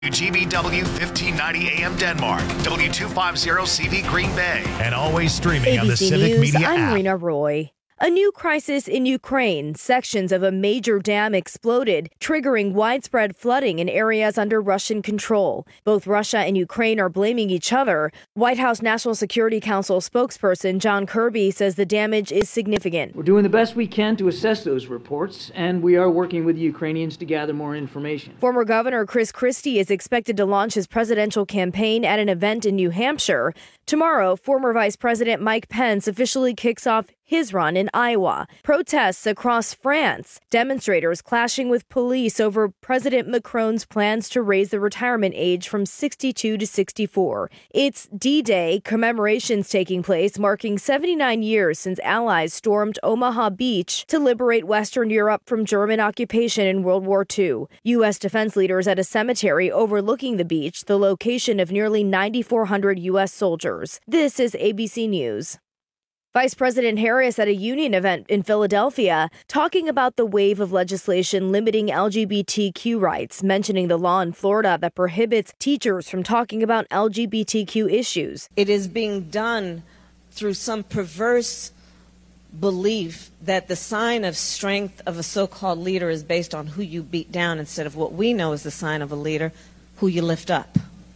GBW 1590 AM Denmark, W250CV Green Bay, and always streaming on the ABC Civic News, Media I'm app. Rena Roy. A new crisis in Ukraine. Sections of a major dam exploded, triggering widespread flooding in areas under Russian control. Both Russia and Ukraine are blaming each other. White House National Security Council spokesperson John Kirby says the damage is significant. We're doing the best we can to assess those reports, and we are working with the Ukrainians to gather more information. Former Governor Chris Christie is expected to launch his presidential campaign at an event in New Hampshire. Tomorrow, former Vice President Mike Pence officially kicks off his run in Iowa. Protests across France. Demonstrators clashing with police over President Macron's plans to raise the retirement age from 62 to 64. It's D-Day, commemorations taking place, marking 79 years since Allies stormed Omaha Beach to liberate Western Europe from German occupation in World War II. U.S. defense leaders at a cemetery overlooking the beach, the location of nearly 9,400 U.S. soldiers. This is ABC News. Vice President Harris at a union event in Philadelphia talking about the wave of legislation limiting LGBTQ rights, mentioning the law in Florida that prohibits teachers from talking about LGBTQ issues. It is being done through some perverse belief that the sign of strength of a so-called leader is based on who you beat down instead of what we know is the sign of a leader, who you lift up.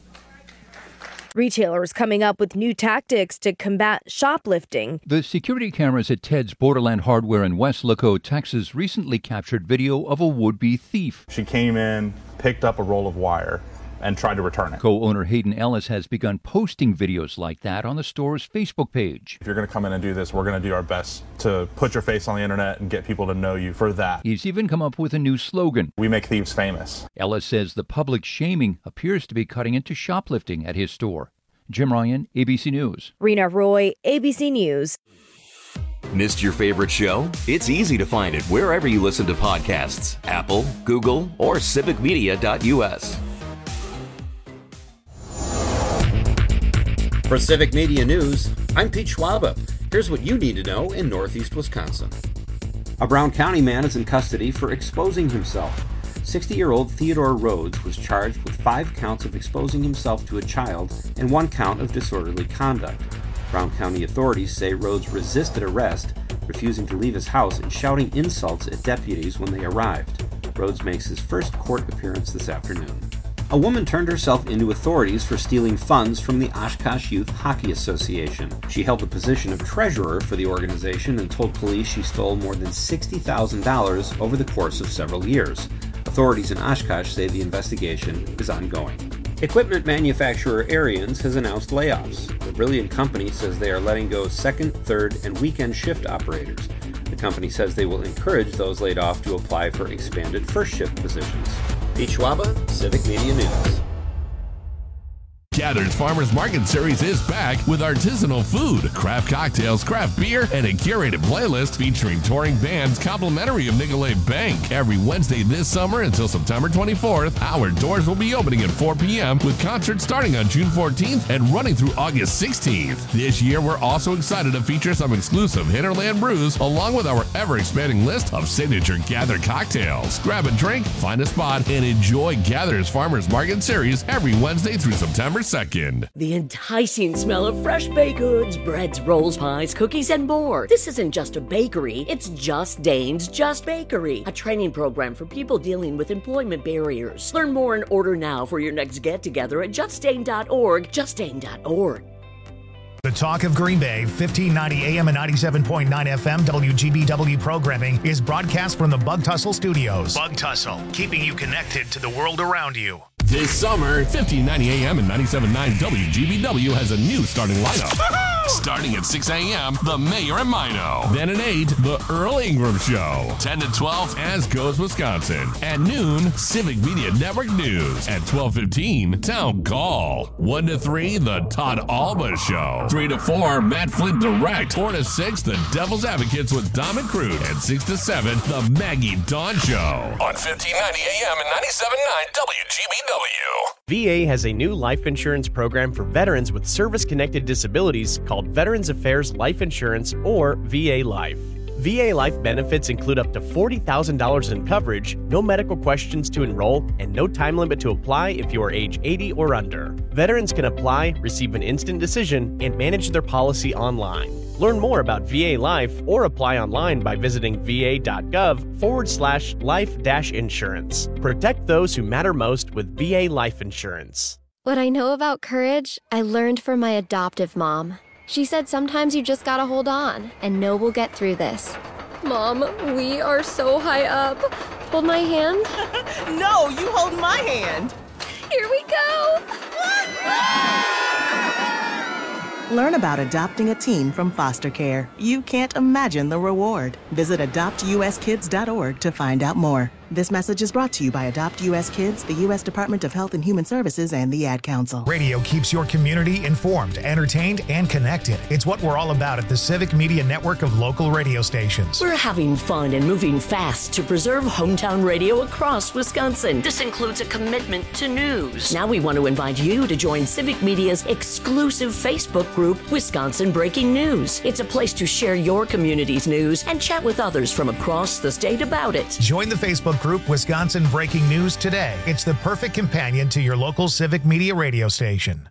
Retailers coming up with new tactics to combat shoplifting. The security cameras at Ted's Borderland Hardware in West Laco, Texas, recently captured video of a would-be thief. She came in, picked up a roll of wire, and tried to return it. Co-owner Hayden Ellis has begun posting videos like that on the store's Facebook page. If you're going to come in and do this, we're going to do our best to put your face on the internet and get people to know you for that. He's even come up with a new slogan. We make thieves famous. Ellis says the public shaming appears to be cutting into shoplifting at his store. Jim Ryan, ABC News. Rena Roy, ABC News. Missed your favorite show? It's easy to find it wherever you listen to podcasts. Apple, Google, or civicmedia.us. For Civic Media News, I'm Pete Schwaba. Here's what you need to know in Northeast Wisconsin. A Brown County man is in custody for exposing himself. 60-year-old Theodore Rhodes was charged with 5 counts of exposing himself to a child and 1 count of disorderly conduct. Brown County authorities say Rhodes resisted arrest, refusing to leave his house and shouting insults at deputies when they arrived. Rhodes makes his first court appearance this afternoon. A woman turned herself into authorities for stealing funds from the Oshkosh Youth Hockey Association. She held the position of treasurer for the organization and told police she stole more than $60,000 over the course of several years. Authorities in Oshkosh say the investigation is ongoing. Equipment manufacturer Ariens has announced layoffs. The Brilliant company says they are letting go second, third, and weekend shift operators. The company says they will encourage those laid off to apply for expanded first shift positions. Pete Schwaba, Civic Media News. Gather's Farmers Market Series is back with artisanal food, craft cocktails, craft beer, and a curated playlist featuring touring bands complimentary of Nicolet Bank. Every Wednesday this summer until September 24th, our doors will be opening at 4 p.m. with concerts starting on June 14th and running through August 16th. This year, we're also excited to feature some exclusive Hinterland brews along with our ever-expanding list of signature Gather cocktails. Grab a drink, find a spot, and enjoy Gather's Farmers Market Series every Wednesday through September 2nd. The enticing smell of fresh baked goods, breads, rolls, pies, cookies, and more. This isn't just a bakery, it's Just Dane's Just Bakery, a training program for people dealing with employment barriers. Learn more and order now for your next get-together at justdane.org, justdane.org. The Talk of Green Bay, 1590 AM and 97.9 FM WGBW programming is broadcast from the Bug Tussle Studios. Bug Tussle, keeping you connected to the world around you. This summer, 1590 AM and 97.9 WGBW has a new starting lineup. Starting at 6 a.m., The Mayor and Mino. Then at 8, The Earl Ingram Show. 10 to 12, As Goes Wisconsin. At noon, Civic Media Network News. At 12:15, Town Call. 1 to 3, The Todd Alba Show. 3 to 4, Matt Flint Direct. 4 to 6, The Devil's Advocates with Dom and Crude. And 6 to 7, The Maggie Dawn Show. On 1590 AM and 97.9 WGBW. VA has a new life insurance program for veterans with service-connected disabilities called Veterans Affairs Life Insurance, or VA Life. VA life benefits include up to $40,000 in coverage, no medical questions to enroll, and no time limit to apply if you are age 80 or under. Veterans can apply, receive an instant decision, and manage their policy online. Learn more about VA Life or apply online by visiting va.gov/life-insurance. Protect those who matter most with VA Life Insurance. What I know about courage, I learned from my adoptive mom. She said sometimes you just gotta hold on and know we'll get through this. Mom, we are so high up. Hold my hand. No, you hold my hand. Here we go. Learn about adopting a teen from foster care. You can't imagine the reward. Visit adoptuskids.org to find out more. This message is brought to you by Adopt U.S. Kids, the U.S. Department of Health and Human Services, and the Ad Council. Radio keeps your community informed, entertained, and connected. It's what we're all about at the Civic Media Network of local radio stations. We're having fun and moving fast to preserve hometown radio across Wisconsin. This includes a commitment to news. Now we want to invite you to join Civic Media's exclusive Facebook group, Wisconsin Breaking News. It's a place to share your community's news and chat with others from across the state about it. Join the Facebook group Wisconsin Breaking News today. It's the perfect companion to your local Civic Media radio station.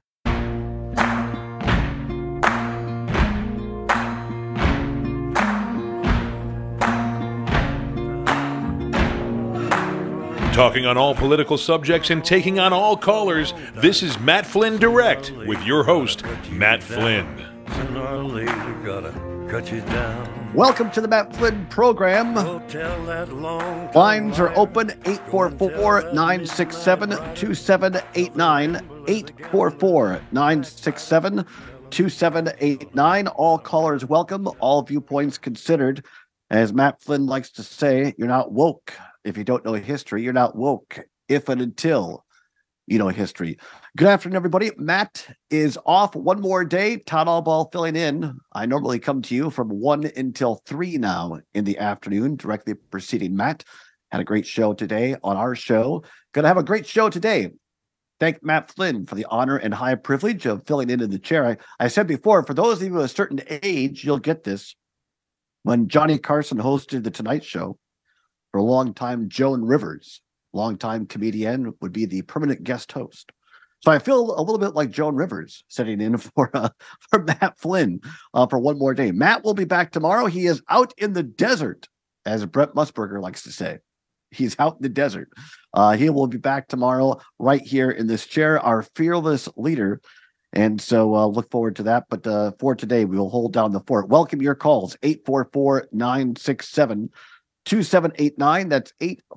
Talking on all political subjects and taking on all callers, this is Matt Flynn Direct with your host, Matt Flynn. Welcome to the Matt Flynn program. Lines are open, 844-967-2789, 844-967-2789. All callers welcome, all viewpoints considered. As Matt Flynn likes to say, you're not woke if you don't know history. You're not woke if and until you know history. Good afternoon, everybody. Matt is off one more day. Todd Allball filling in. I normally come to you from 1 until 3 now in the afternoon, directly preceding Matt. Had a great show today on our show. Going to have a great show today. Thank Matt Flynn for the honor and high privilege of filling in the chair. I said before, for those of you of a certain age, you'll get this. When Johnny Carson hosted The Tonight Show, for a long time, Joan Rivers, longtime comedian, would be the permanent guest host. So I feel a little bit like Joan Rivers sitting in for Matt Flynn for one more day. Matt will be back tomorrow. He is out in the desert, as Brett Musburger likes to say. He's out in the desert. He will be back tomorrow right here in this chair, our fearless leader. And so look forward to that. But for today, we will hold down the fort. Welcome your calls, 844-967-2789. That's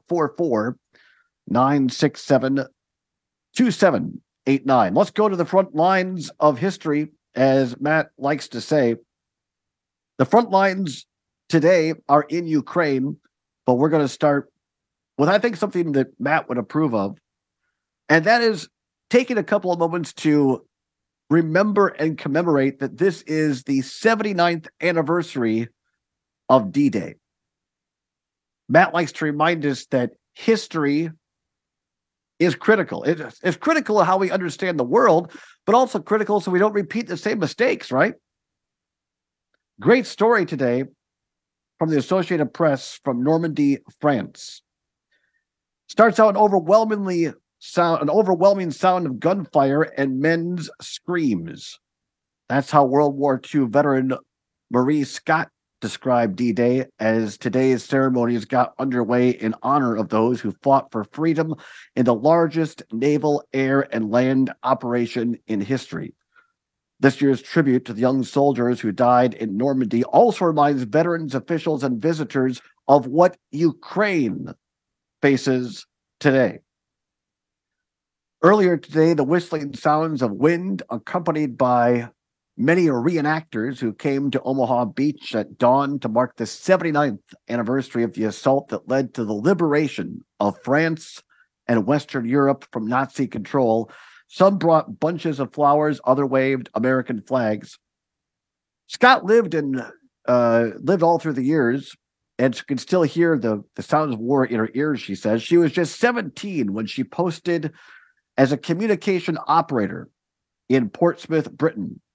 844-967-2789. Let's go to the front lines of history, as Matt likes to say. The front lines today are in Ukraine, but we're going to start with, I think, something that Matt would approve of, and that is taking a couple of moments to remember and commemorate that this is the 79th anniversary of D-Day. Matt likes to remind us that history is critical. It's critical of how we understand the world, but also critical so we don't repeat the same mistakes, right? Great story today from the Associated Press from Normandy, France. Starts out an overwhelming sound of gunfire and men's screams. That's how World War II veteran Marie Scott described D-Day, as today's ceremonies got underway in honor of those who fought for freedom in the largest naval, air, and land operation in history. This year's tribute to the young soldiers who died in Normandy also reminds veterans, officials, and visitors of what Ukraine faces today. Earlier today, the whistling sounds of wind, accompanied by many reenactors who came to Omaha Beach at dawn to mark the 79th anniversary of the assault that led to the liberation of France and Western Europe from Nazi control. Some brought bunches of flowers, others waved American flags. Scott lived all through the years, and could still hear the sounds of war in her ears, she says. She was just 17 when she posted as a communication operator in Portsmouth, Britain.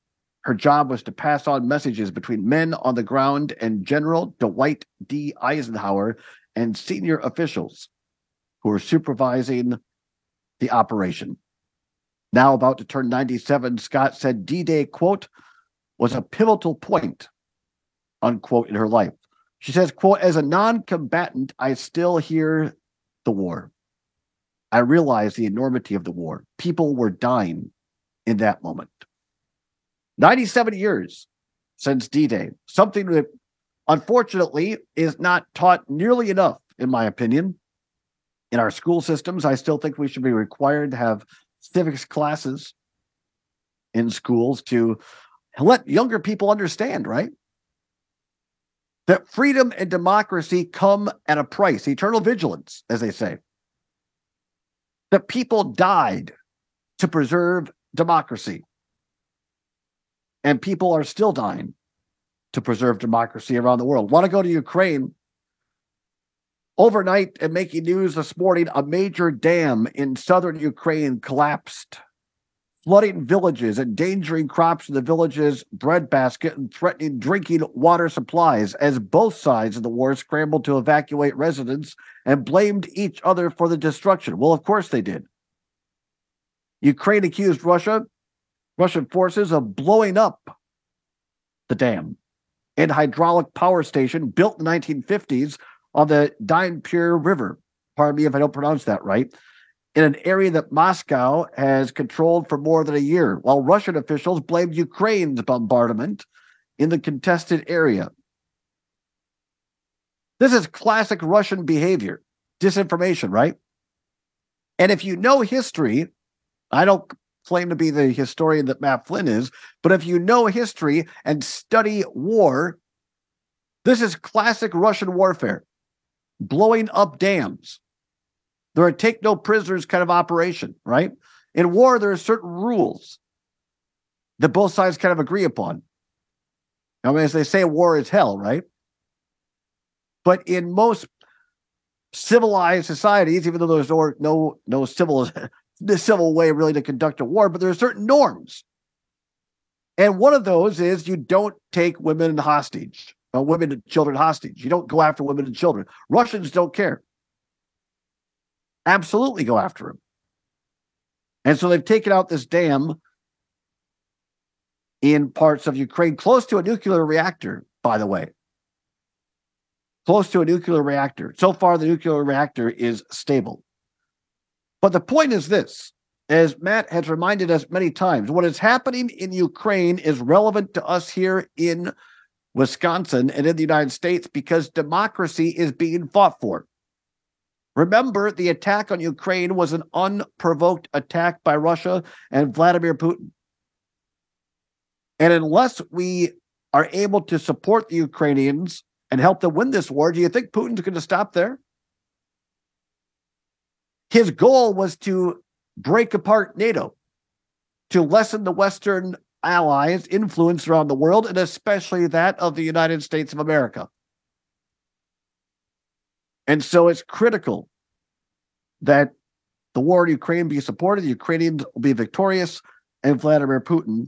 Her job was to pass on messages between men on the ground and General Dwight D. Eisenhower and senior officials who were supervising the operation. Now about to turn 97, Scott said D-Day, quote, was a pivotal point, unquote, in her life. She says, quote, as a non-combatant, I still hear the war. I realize the enormity of the war. People were dying in that moment. 97 years since D-Day, something that unfortunately is not taught nearly enough, in my opinion, in our school systems. I still think we should be required to have civics classes in schools to let younger people understand, right? That freedom and democracy come at a price, eternal vigilance, as they say. That people died to preserve democracy. And people are still dying to preserve democracy around the world. Want to go to Ukraine? Overnight and making news this morning, a major dam in southern Ukraine collapsed, flooding villages, endangering crops in the village's breadbasket, and threatening drinking water supplies as both sides of the war scrambled to evacuate residents and blamed each other for the destruction. Well, of course they did. Ukraine accused Russian forces of blowing up the dam and hydraulic power station built in the 1950s on the Dnipro River. Pardon me if I don't pronounce that right. In an area that Moscow has controlled for more than a year, while Russian officials blamed Ukraine's bombardment in the contested area. This is classic Russian behavior, disinformation, right? And if you know history, I don't claim to be the historian that Matt Flynn is, but if you know history and study war, this is classic Russian warfare. Blowing up dams. They're a take no prisoners kind of operation, right? In war, there are certain rules that both sides kind of agree upon. I mean, as they say, war is hell, right? But in most civilized societies, even though there's no civil way really to conduct a war, but there are certain norms. And one of those is you don't take women hostage, women and children hostage. You don't go after women and children. Russians don't care. Absolutely go after them. And so they've taken out this dam in parts of Ukraine, close to a nuclear reactor, by the way. Close to a nuclear reactor. So far, the nuclear reactor is stable. But the point is this, as Matt has reminded us many times, what is happening in Ukraine is relevant to us here in Wisconsin and in the United States because democracy is being fought for. Remember, the attack on Ukraine was an unprovoked attack by Russia and Vladimir Putin. And unless we are able to support the Ukrainians and help them win this war, do you think Putin's going to stop there? His goal was to break apart NATO, to lessen the Western allies' influence around the world, and especially that of the United States of America. And so it's critical that the war in Ukraine be supported, the Ukrainians will be victorious, and Vladimir Putin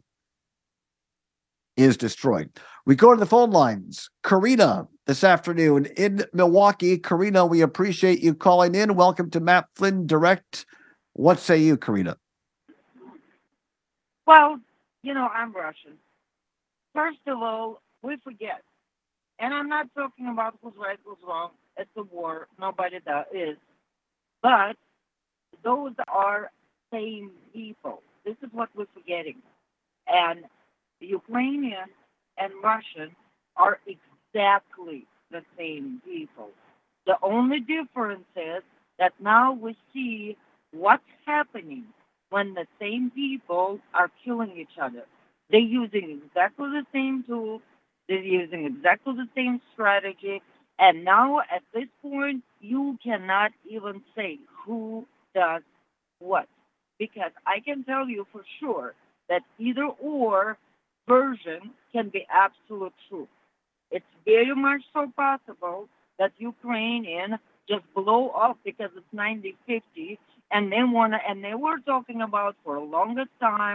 is destroyed. We go to the phone lines. Karina this afternoon in Milwaukee. Karina, we appreciate you calling in. Welcome to Matt Flynn Direct. What say you, Karina? Well, I'm Russian. First of all, we forget. And I'm not talking about who's right, who's wrong. It's a war. Nobody is. But those are same people. This is what we're forgetting. And the Ukrainian and Russian are exactly the same people. The only difference is that now we see what's happening when the same people are killing each other. They're using exactly the same tools. They're using exactly the same strategy. And now at this point, you cannot even say who does what. Because I can tell you for sure that either or version can be absolute truth. It's very much so possible that Ukrainian just blow up because it's 90-50, and they were talking about for the longest time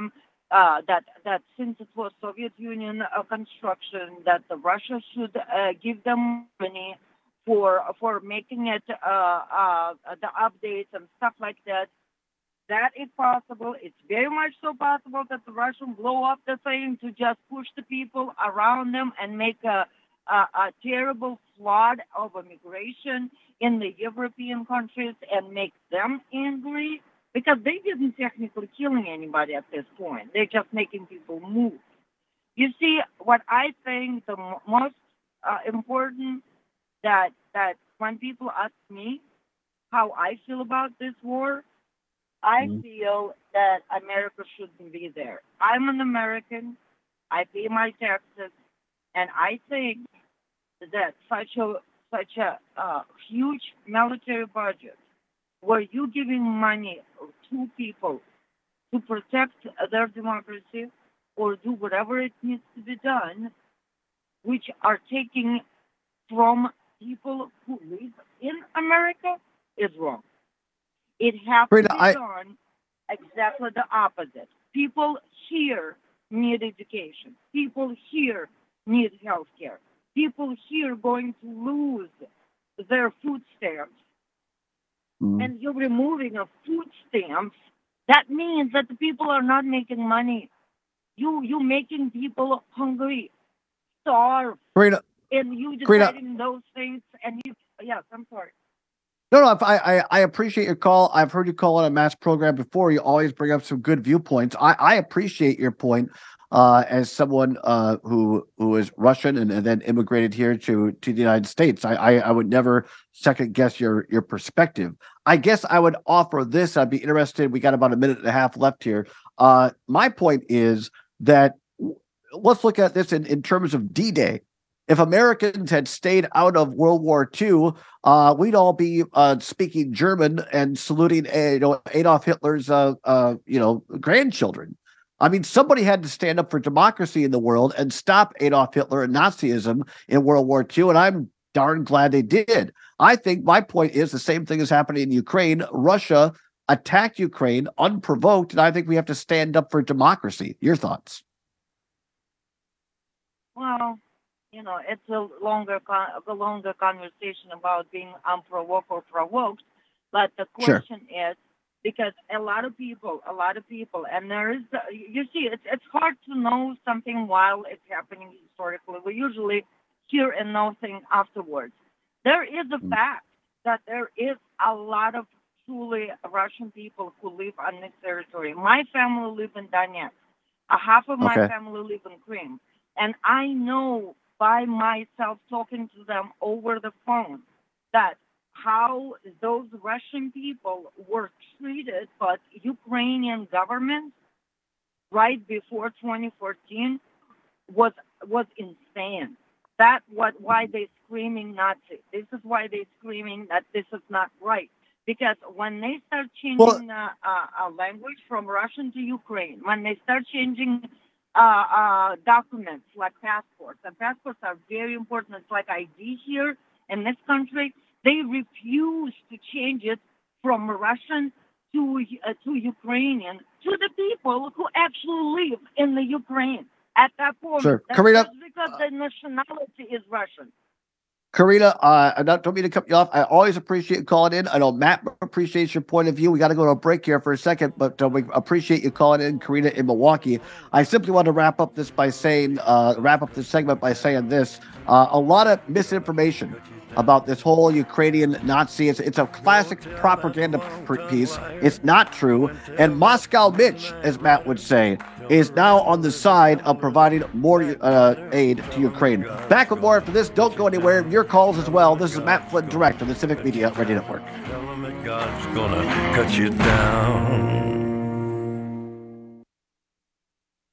that since it was Soviet Union construction, that the Russia should give them money for making it the updates and stuff like that. That is possible. It's very much so possible that the Russians blow up the thing to just push the people around them and make a terrible flood of immigration in the European countries and make them angry, because they didn't technically killing anybody at this point. They're just making people move. You see, what I think the most important, that when people ask me how I feel about this war, I feel that America shouldn't be there. I'm an American. I pay my taxes, and I think that such a huge military budget, where you're giving money to people to protect their democracy or do whatever it needs to be done, which are taking from people who live in America, is wrong. It has to be done exactly the opposite. People here need education. People here need health care. People here going to lose their food stamps. And you're removing a food stamps. That means that the people are not making money. You're making people hungry, starve. Karina, and you deciding those things. And yes, I'm sorry. No, I appreciate your call. I've heard you call on a Matt's program before. You always bring up some good viewpoints. I appreciate your point as someone who is Russian and then immigrated here to the United States. I would never second guess your perspective. I guess I would offer this. I'd be interested. We got about a minute and a half left here. My point is that let's look at this in terms of D-Day. If Americans had stayed out of World War II, we'd all be speaking German and saluting, Adolf Hitler's, grandchildren. I mean, somebody had to stand up for democracy in the world and stop Adolf Hitler and Nazism in World War II, and I'm darn glad they did. I think my point is the same thing is happening in Ukraine. Russia attacked Ukraine unprovoked, and I think we have to stand up for democracy. Your thoughts? Well, it's a longer conversation about being unprovoked or provoked. But the question is, because a lot of people, and there is, it's hard to know something while it's happening historically. We usually hear and know things afterwards. There is a fact that there is a lot of truly Russian people who live on this territory. My family live in Donetsk. Half of my family live in Crimea. And I know by myself talking to them over the phone that how those Russian people were treated by Ukrainian government right before 2014 was insane. That's why they're screaming Nazi. This is why they're screaming that this is not right. Because when they start changing language from Russian to Ukraine, when they start changing documents like passports, and passports are very important. It's like ID here in this country. They refuse to change it from Russian to Ukrainian to the people who actually live in the Ukraine at that point. Sure. That's Karina, just because the nationality is Russian. Karina, I don't mean to cut you off. I always appreciate you calling in. I know Matt appreciates your point of view. We got to go to a break here for a second, but we appreciate you calling in, Karina in Milwaukee. I simply want to wrap up this segment by saying this. A lot of misinformation about this whole Ukrainian Nazi. It's a classic propaganda piece. It's not true. And Moscow Mitch, as Matt would say, is now on the side of providing more aid to Ukraine. Back with more after this. Don't go anywhere. Your calls as well. This is Matt Flynn, Direct on the Civic Media Radio Network. God's gonna cut you down.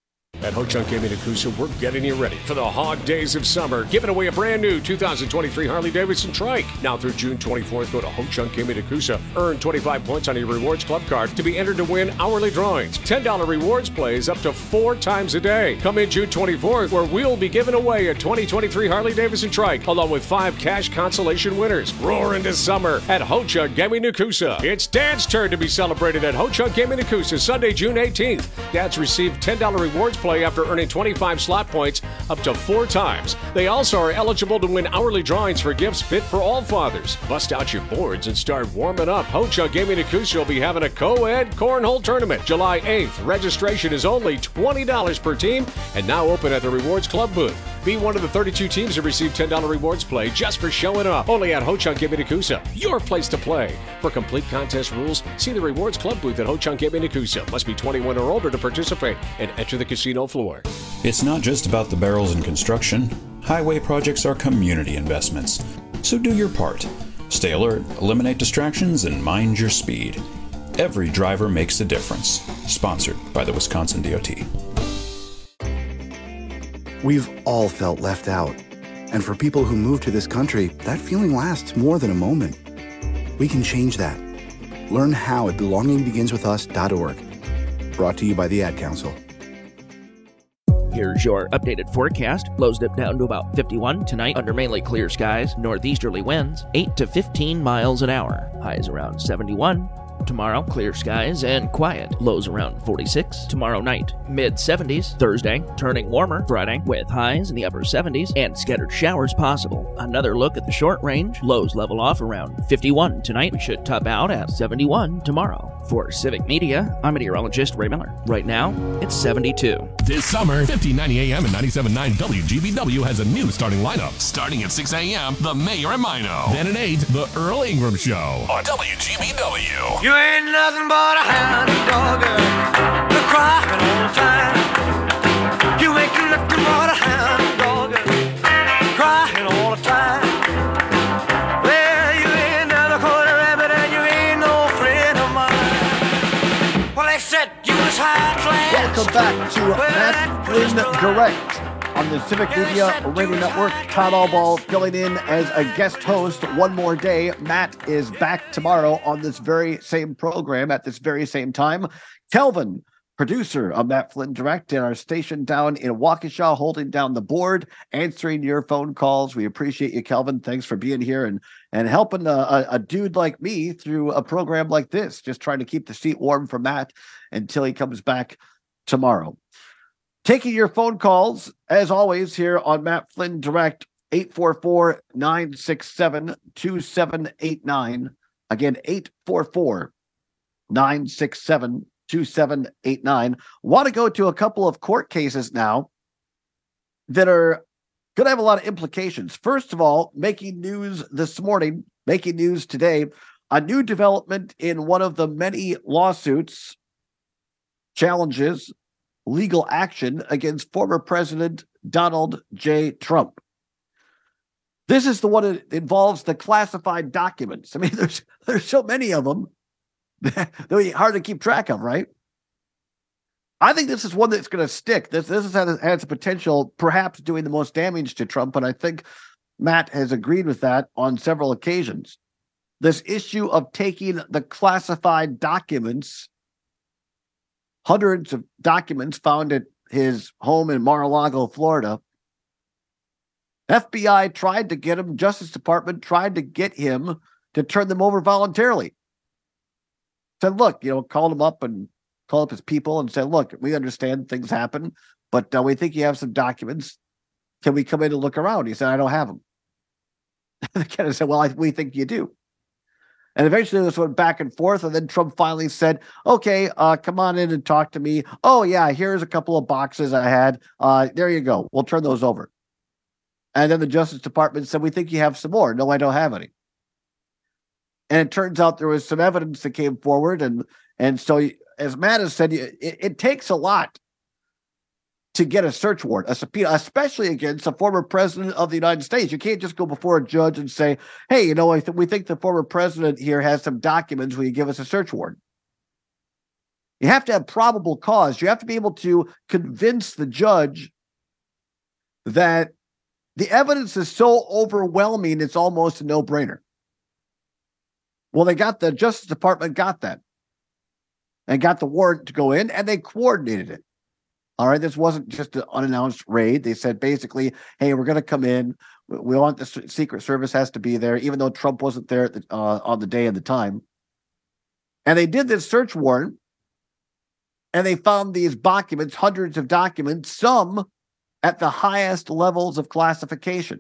At Ho-Chunk Gaming in Coosa, we're getting you ready for the hog days of summer, giving away a brand new 2023 Harley-Davidson trike. Now through June 24th, go to Ho-Chunk Gaming in Coosa. Earn 25 points on your Rewards Club card to be entered to win hourly drawings. $10 rewards plays up to 4 times a day. Come in June 24th, where we'll be giving away a 2023 Harley-Davidson trike, along with 5 cash consolation winners. Roar into summer at Ho-Chunk Gaming in Coosa. It's Dad's turn to be celebrated at Ho-Chunk Gaming in Coosa, Sunday, June 18th. Dads receive $10 rewards play after earning 25 slot points up to 4 times. They also are eligible to win hourly drawings for gifts fit for all fathers. Bust out your boards and start warming up. Ho-Chunk Gaming in Coosa will be having a co-ed cornhole tournament July 8th. Registration is only $20 per team and now open at the Rewards Club booth. Be one of the 32 teams to receive $10 rewards play just for showing up. Only at Ho-Chunk Gaming in Coosa, your place to play. For complete contest rules, see the Rewards Club booth at Ho-Chunk Gaming in Coosa. Must be 21 or older to participate and enter the casino floor. It's not just about the barrels in construction. Highway projects are community investments. So do your part. Stay alert, eliminate distractions, and mind your speed. Every driver makes a difference. Sponsored by the Wisconsin DOT. We've all felt left out. And for people who move to this country, that feeling lasts more than a moment. We can change that. Learn how at belongingbeginswithus.org. Brought to you by the Ad Council. Here's your updated forecast. Lows dip down to about 51 tonight under mainly clear skies. Northeasterly winds 8 to 15 miles an hour. Highs around 71. Tomorrow, clear skies and quiet. Lows around 46. Tomorrow night, mid-70s. Thursday, turning warmer. Friday, with highs in the upper 70s and scattered showers possible. Another look at the short range. Lows level off around 51 tonight. We should top out at 71 tomorrow. For Civic Media, I'm meteorologist Ray Miller. Right now, it's 72. This summer, 1590 AM and 97.9 WGBW has a new starting lineup. Starting at 6 a.m., The Mayor and Mino. Then at 8, The Earl Ingram Show on WGBW. You ain't nothing but a hound dog, you're crying all the time. You ain't nothing but a hound dog, crying all the time. Well, you ain't never caught a rabbit and you ain't no friend of mine. Well, they said you was high class. Welcome back to Matt Flynn Direct on the Civic Media Radio Network. Todd Allball filling in as a guest host one more day. Matt is back tomorrow on this very same program at this very same time. Kelvin, producer of Matt Flynn Direct, in our station down in Waukesha, holding down the board, answering your phone calls. We appreciate you, Kelvin. Thanks for being here and helping a dude like me through a program like this, just trying to keep the seat warm for Matt until he comes back tomorrow. Taking your phone calls, as always, here on Matt Flynn Direct, 844-967-2789. Again, 844-967-2789. Want to go to a couple of court cases now that are going to have a lot of implications. First of all, making news this morning, making news today, a new development in one of the many lawsuits, challenges, legal action against former President Donald J. Trump. This is the one that involves the classified documents. I mean, there's so many of them that they're hard to keep track of, right? I think this is one that's going to stick. This has a potential, perhaps doing the most damage to Trump, and I think Matt has agreed with that on several occasions. This issue of taking the classified documents, hundreds of documents found at his home in Mar-a-Lago, Florida. FBI tried to get him, Justice Department tried to get him to turn them over voluntarily. Said, look, called him up and called up his people and said, look, we understand things happen, but we think you have some documents. Can we come in and look around? He said, I don't have them. The candidate said, well, we think you do. And eventually this went back and forth. And then Trump finally said, okay, come on in and talk to me. Oh, yeah, here's a couple of boxes I had. There you go. We'll turn those over. And then the Justice Department said, we think you have some more. No, I don't have any. And it turns out there was some evidence that came forward. And so, as Matt has said, it takes a lot to get a search warrant, a subpoena, especially against a former president of the United States. You can't just go before a judge and say, hey, we think the former president here has some documents. Will you give us a search warrant? You have to have probable cause. You have to be able to convince the judge that the evidence is so overwhelming, it's almost a no-brainer. Well, the Justice Department got that. They got the warrant to go in, and they coordinated it. All right, this wasn't just an unannounced raid. They said basically, hey, we're going to come in. We want the Secret Service has to be there, even though Trump wasn't there on the day and the time. And they did this search warrant, and they found these documents, hundreds of documents, some at the highest levels of classification.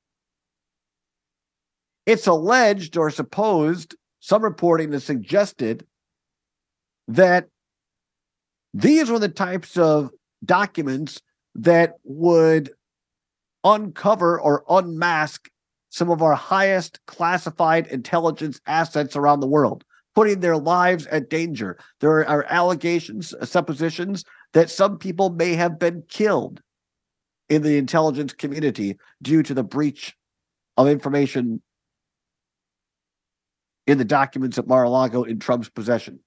It's alleged or supposed, some reporting has suggested that these were the types of documents that would uncover or unmask some of our highest classified intelligence assets around the world, putting their lives at danger. There are allegations, suppositions that some people may have been killed in the intelligence community due to the breach of information in the documents at Mar-a-Lago in Trump's possession.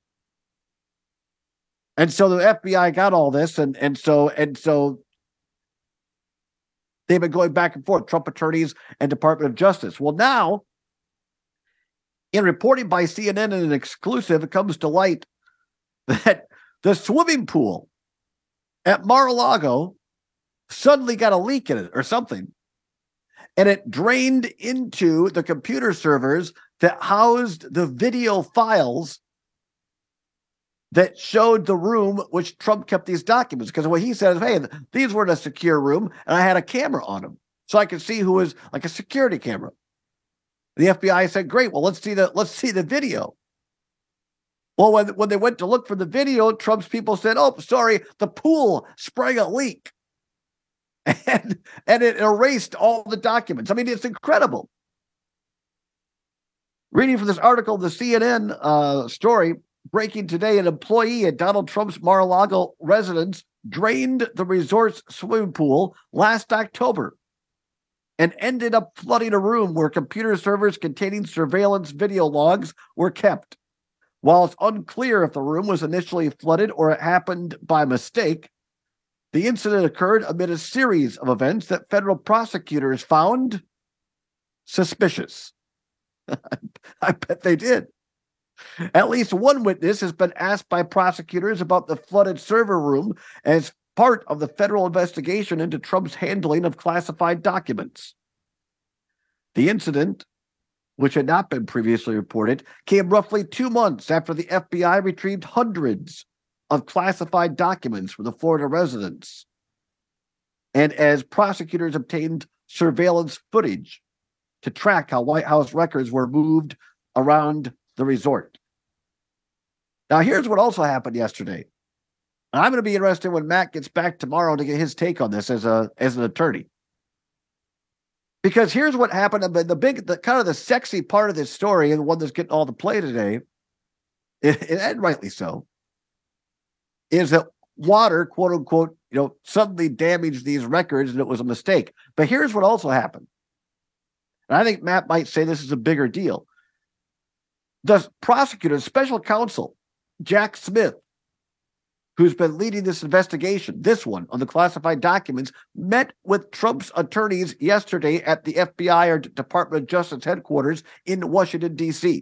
And so the FBI got all this, and so they've been going back and forth, Trump attorneys and Department of Justice. Well, now, in reporting by CNN in an exclusive, it comes to light that the swimming pool at Mar-a-Lago suddenly got a leak in it or something, and it drained into the computer servers that housed the video files that showed the room which Trump kept these documents. Because what he said is, hey, these weren't a secure room, and I had a camera on them, so I could see who was like a security camera. The FBI said, great, well, let's see the video. Well, when they went to look for the video, Trump's people said, oh, sorry, the pool sprang a leak. And it erased all the documents. I mean, it's incredible. Reading from this article, the CNN story, breaking today, an employee at Donald Trump's Mar-a-Lago residence drained the resort's swimming pool last October and ended up flooding a room where computer servers containing surveillance video logs were kept. While it's unclear if the room was initially flooded or it happened by mistake, the incident occurred amid a series of events that federal prosecutors found suspicious. I bet they did. At least one witness has been asked by prosecutors about the flooded server room as part of the federal investigation into Trump's handling of classified documents. The incident, which had not been previously reported, came roughly 2 months after the FBI retrieved hundreds of classified documents from the Florida residence, and as prosecutors obtained surveillance footage to track how White House records were moved around the resort. Now, here's what also happened yesterday. And I'm going to be interested when Matt gets back tomorrow to get his take on this as an attorney. Because here's what happened. The kind of the sexy part of this story, and the one that's getting all the play today, and rightly so, is that water, quote unquote, suddenly damaged these records and it was a mistake. But here's what also happened. And I think Matt might say this is a bigger deal. The prosecutor, special counsel, Jack Smith, who's been leading this investigation, this one on the classified documents, met with Trump's attorneys yesterday at the FBI or Department of Justice headquarters in Washington, D.C.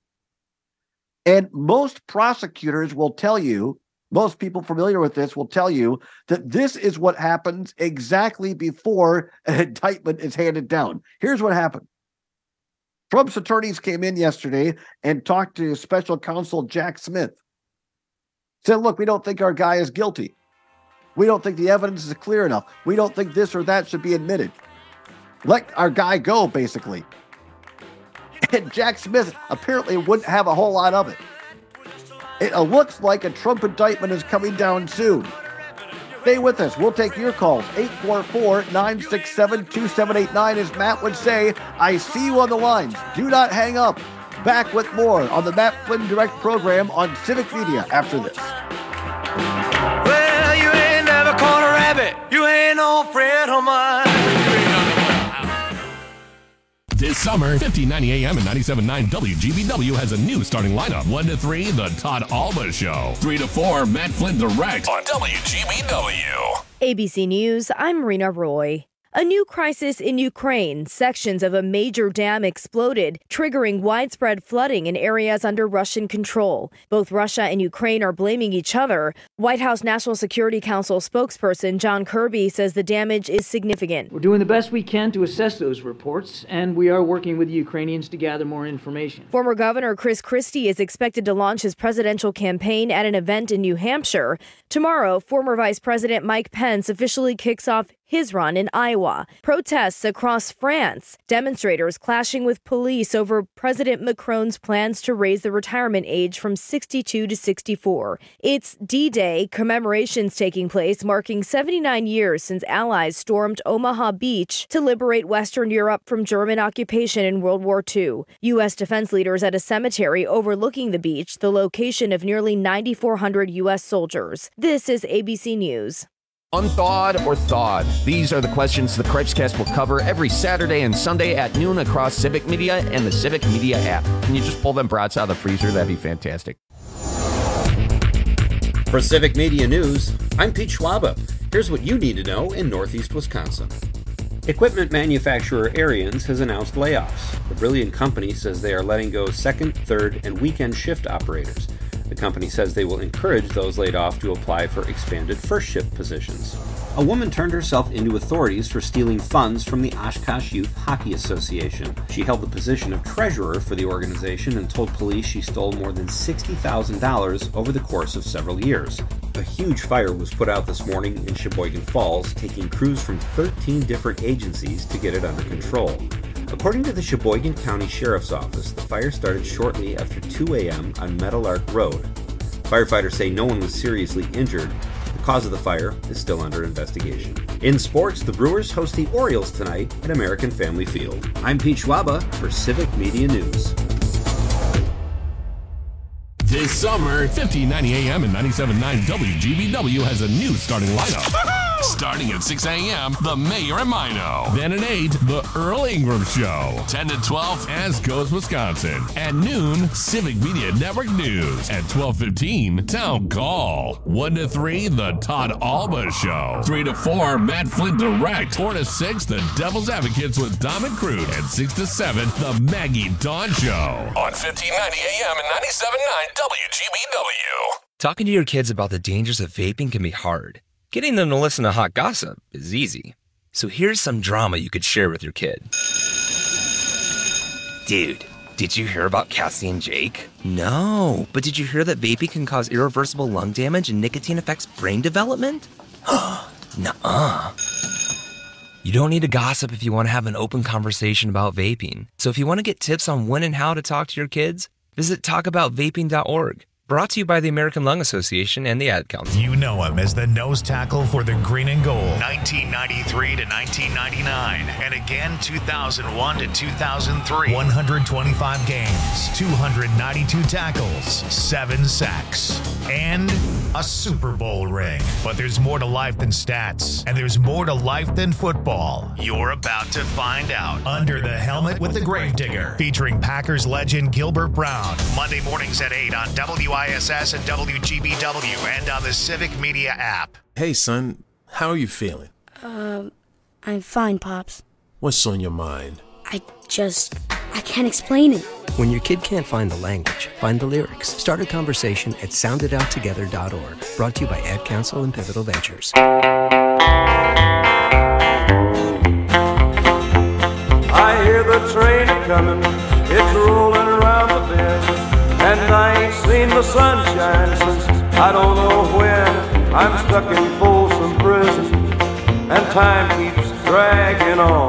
And most prosecutors will tell you, most people familiar with this will tell you that this is what happens exactly before an indictment is handed down. Here's what happened. Trump's attorneys came in yesterday and talked to special counsel Jack Smith. Said, look, we don't think our guy is guilty. We don't think the evidence is clear enough. We don't think this or that should be admitted. Let our guy go, basically. And Jack Smith apparently wouldn't have a whole lot of it. It looks like a Trump indictment is coming down soon. Stay with us. We'll take your calls. 844-967-2789. As Matt would say, I see you on the lines. Do not hang up. Back with more on the Matt Flynn Direct program on Civic Media after this. Well, you ain't never caught a rabbit. You ain't no friend of mine. This summer, 1590 AM and 97.9 WGBW has a new starting lineup. 1 to 3, The Todd Alba Show. 3 to 4, Matt Flynn Direct on WGBW. ABC News, I'm Rena Roy. A new crisis in Ukraine. Sections of a major dam exploded, triggering widespread flooding in areas under Russian control. Both Russia and Ukraine are blaming each other. White House National Security Council spokesperson John Kirby says the damage is significant. We're doing the best we can to assess those reports, and we are working with the Ukrainians to gather more information. Former Governor Chris Christie is expected to launch his presidential campaign at an event in New Hampshire. Tomorrow, former Vice President Mike Pence officially kicks off his run in Iowa. Protests across France. Demonstrators clashing with police over President Macron's plans to raise the retirement age from 62 to 64. It's D-Day, commemorations taking place, marking 79 years since Allies stormed Omaha Beach to liberate Western Europe from German occupation in World War II. U.S. defense leaders at a cemetery overlooking the beach, the location of nearly 9,400 U.S. soldiers. This is ABC News. Unthawed or thawed? These are the questions the Cripescast will cover every Saturday and Sunday at noon across Civic Media and the Civic Media app. Can you just pull them brats out of the freezer? That'd be fantastic. For Civic Media News, I'm Pete Schwaba. Here's what you need to know in Northeast Wisconsin. Equipment manufacturer Ariens has announced layoffs. The Brilliant company says they are letting go second, third, and weekend shift operators. The company says they will encourage those laid off to apply for expanded first shift positions. A woman turned herself into authorities for stealing funds from the Oshkosh Youth Hockey Association. She held the position of treasurer for the organization and told police she stole more than $60,000 over the course of several years. A huge fire was put out this morning in Sheboygan Falls, taking crews from 13 different agencies to get it under control. According to the Sheboygan County Sheriff's Office, the fire started shortly after 2 a.m. on Meadowlark Road. Firefighters say no one was seriously injured. The cause of the fire is still under investigation. In sports, the Brewers host the Orioles tonight at American Family Field. I'm Pete Schwaba for Civic Media News. This summer, 1590 AM and 97.9 WGBW has a new starting lineup. Starting at 6 a.m., the Mayor and Mino. Then at 8, the Earl Ingram Show. 10 to 12, As Goes Wisconsin. At noon, Civic Media Network News. At 12:15, Town Call. 1 to 3, the Todd Alba Show. 3 to 4, Matt Flynn Direct. 4 to 6, the Devil's Advocates with Dom and Crude. And 6 to 7, the Maggie Dawn Show. On 1590 AM and 97.9 WGBW. Talking to your kids about the dangers of vaping can be hard. Getting them to listen to hot gossip is easy. So here's some drama you could share with your kid. Dude, did you hear about Cassie and Jake? No, but did you hear that vaping can cause irreversible lung damage and nicotine affects brain development? Nuh-uh. You don't need to gossip if you want to have an open conversation about vaping. So if you want to get tips on when and how to talk to your kids, visit talkaboutvaping.org. Brought to you by the American Lung Association and the Ad Council. You know him as the nose tackle for the Green and Gold, 1993 to 1999, and again 2001 to 2003. 125 games, 292 tackles, 7 sacks, and a Super Bowl ring. But there's more to life than stats, and there's more to life than football. You're about to find out. Under the Helmet with the Gravedigger, featuring Packers legend Gilbert Brown. Monday mornings at 8 on WISS and WGBW and on the Civic Media app. Hey, son, how are you feeling? I'm fine, Pops. What's on your mind? I can't explain it. When your kid can't find the language, find the lyrics. Start a conversation at sounditouttogether.org. Brought to you by Ad Council and Pivotal Ventures. I hear the train a-comin', it's rolling around the bend, and I ain't seen the sunshine since I don't know when. I'm stuck in Folsom Prison, and time keeps dragging on.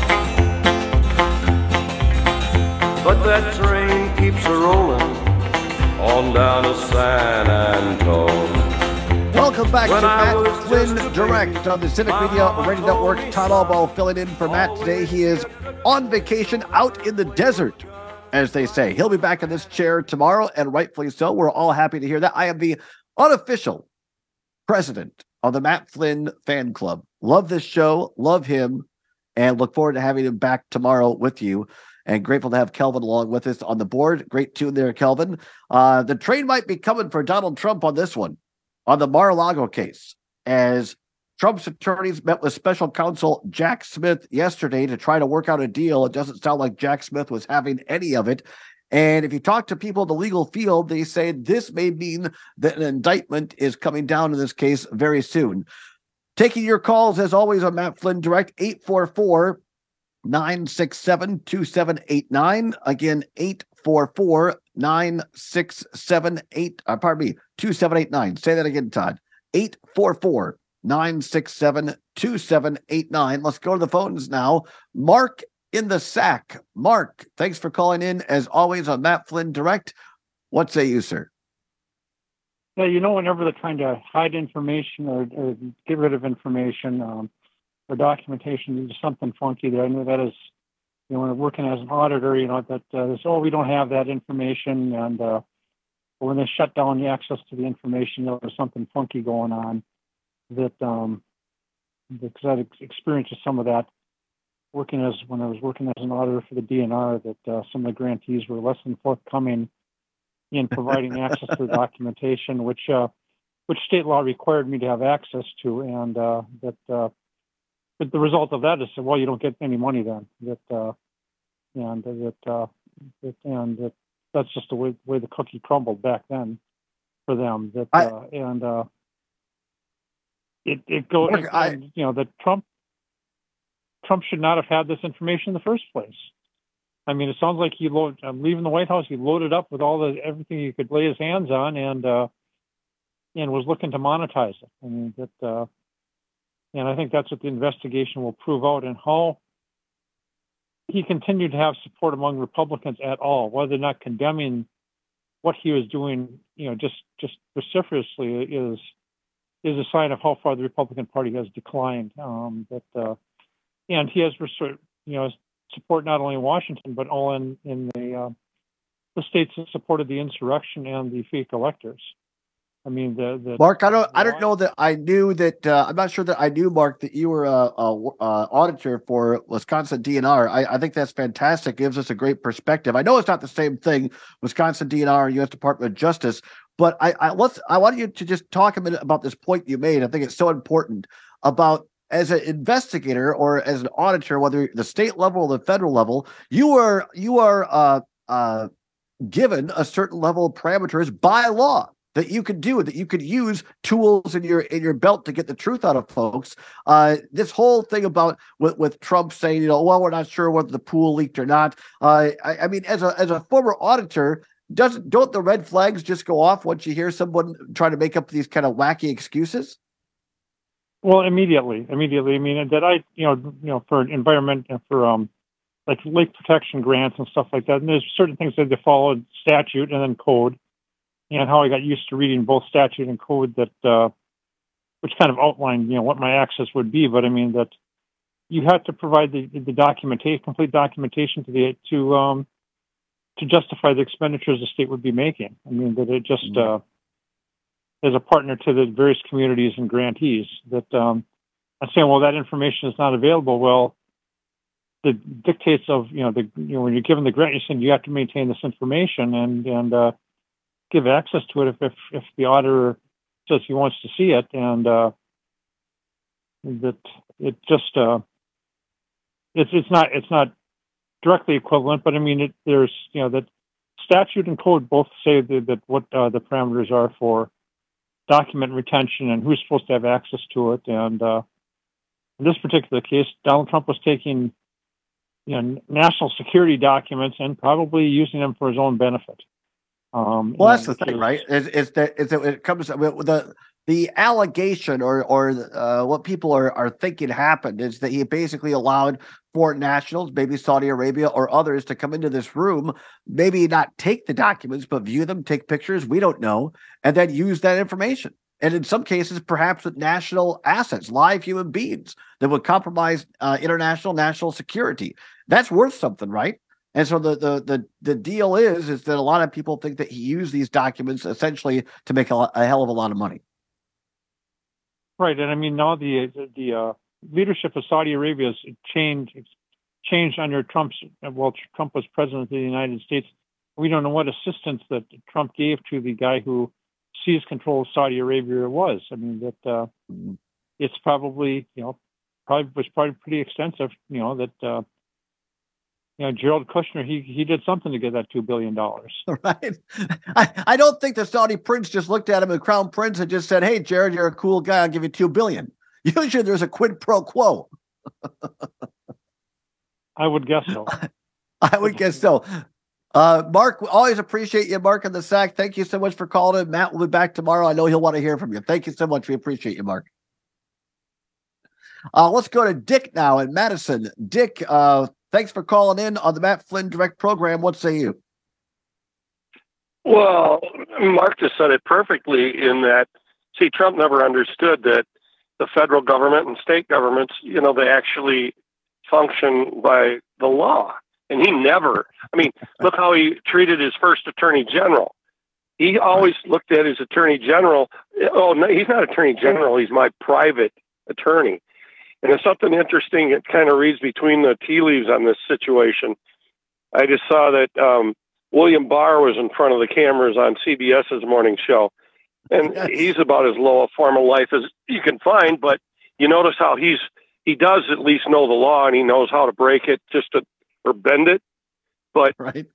But that train keeps a-rollin' on down to San Antone. Welcome back to Matt Flynn Direct on the Civic Media Radio Network. Todd Alba filling in for Matt today. He is on vacation out in the desert, as they say. He'll be back in this chair tomorrow, and rightfully so. We're all happy to hear that. I am the unofficial president of the Matt Flynn fan club. Love this show, love him, and look forward to having him back tomorrow with you. And grateful to have Kelvin along with us on the board. Great tune there, Kelvin. The train might be coming for Donald Trump on this one, on the Mar-a-Lago case, as Trump's attorneys met with special counsel Jack Smith yesterday to try to work out a deal. It doesn't sound like Jack Smith was having any of it. And if you talk to people in the legal field, they say this may mean that an indictment is coming down in this case very soon. Taking your calls, as always, on Matt Flynn Direct, 844-967-2789. Again, 844-967-2789. Say that again, Todd. 844-967-2789. Let's go to the phones now. Mark in the Sack. Mark, thanks for calling in, as always, on Matt Flynn Direct. What say you, sir? Yeah, whenever they're trying to hide information or get rid of information or documentation, there's something funky there. I know that is, when I'm working as an auditor, that we don't have that information. And when they shut down the access to the information, there's something funky going on. That because I've experienced some of that when I was working as an auditor for the DNR, that some of the grantees were less than forthcoming in providing access to the documentation, which state law required me to have access to, and but the result of that is, well, you don't get any money then. That's just the way the cookie crumbled back then for them. That Trump should not have had this information in the first place. I mean, it sounds like leaving the White House, he loaded up with everything he could lay his hands on, and was looking to monetize it. I mean, and I think that's what the investigation will prove out, and how he continued to have support among Republicans at all, whether or not condemning what he was doing, just vociferously is a sign of how far the Republican Party has declined. And he has support not only in Washington, but all in the states that supported the insurrection and the fake electors. I mean, Mark, I don't know that I knew that. I'm not sure that I knew, Mark, that you were a auditor for Wisconsin DNR. I think that's fantastic. Gives us a great perspective. I know it's not the same thing, Wisconsin DNR, U.S. Department of Justice, but I want you to just talk a minute about this point you made. I think it's so important about, as an investigator or as an auditor, whether the state level or the federal level, you are given a certain level of parameters by law that you could do, that you could use tools in your belt to get the truth out of folks. This whole thing about with Trump saying, well, we're not sure whether the pool leaked or not. I mean, as a former auditor, don't the red flags just go off once you hear someone try to make up these kind of wacky excuses? Well, immediately. I mean, that for environment and for like lake protection grants and stuff like that. And there's certain things that they followed statute and then code, and how I got used to reading both statute and code that, which kind of outlined, what my access would be. But I mean that you had to provide the documentation, complete documentation to justify the expenditures the state would be making. I mean that it just. As a partner to the various communities and grantees, that I'm saying, well, that information is not available. Well, the dictates of when you're given the grant, you're saying you have to maintain this information and give access to it if the auditor says he wants to see it, and that it just it's not directly equivalent, but I mean there's that statute and code both say that what the parameters are for document retention and who's supposed to have access to it. And in this particular case, Donald Trump was taking, national security documents and probably using them for his own benefit. Well, that's the thing, right? Is that it comes with the allegation or what people are thinking happened is that he basically allowed foreign nationals, maybe Saudi Arabia or others, to come into this room, maybe not take the documents, but view them, take pictures, we don't know, and then use that information. And in some cases, perhaps with national assets, live human beings that would compromise national security. That's worth something, right? And so the deal is that a lot of people think that he used these documents essentially to make a hell of a lot of money. Right, and I mean now the leadership of Saudi Arabia has changed under Trump was president of the United States. We don't know what assistance that Trump gave to the guy who seized control of Saudi Arabia was. I mean, that it's probably, was pretty extensive, that Gerald Kushner, he did something to get that $2 billion. Right. I don't think the Saudi prince just looked at him, the crown prince, and just said, "Hey, Jared, you're a cool guy. I'll give you $2 billion." Usually there's a quid pro quo. I would guess so. I would guess so. Mark, always appreciate you, Mark, in the sack. Thank you so much for calling in. Matt will be back tomorrow. I know he'll want to hear from you. Thank you so much. We appreciate you, Mark. Let's go to Dick now in Madison. Dick, thanks for calling in on the Matt Flynn Direct program. What say you? Well, Mark just said it perfectly in that, see, Trump never understood that the federal government and state governments, they actually function by the law. And he never, look how he treated his first attorney general. He always looked at his attorney general. Oh, no, he's not attorney general. He's my private attorney. And it's something interesting. It kind of reads between the tea leaves on this situation. I just saw that William Barr was in front of the cameras on CBS's morning show. And he's about as low a form of life as you can find. But you notice how he does at least know the law, and he knows how to break it or bend it. But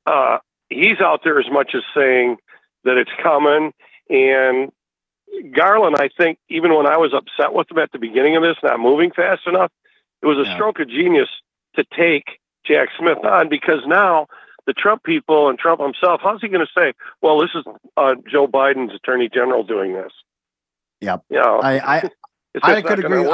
he's out there as much as saying that it's coming. And Garland, I think, even when I was upset with him at the beginning of this, not moving fast enough, it was a stroke of genius to take Jack Smith on, because now the Trump people and Trump himself, how's he going to say, well, this is Joe Biden's attorney general doing this? Yeah. I could agree.